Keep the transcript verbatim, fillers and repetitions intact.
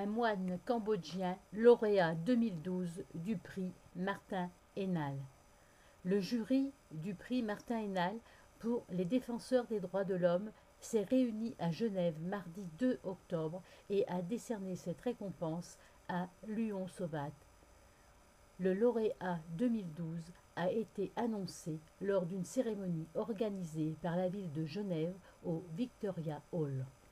un moine cambodgien lauréat deux mille douze du prix Martin Hénal. Le jury du prix Martin Hénal pour les défenseurs des droits de l'homme s'est réuni à Genève mardi deux octobre et a décerné cette récompense à Luon Sovat. Le lauréat deux mille douze a été annoncé lors d'une cérémonie organisée par la ville de Genève au Victoria Hall.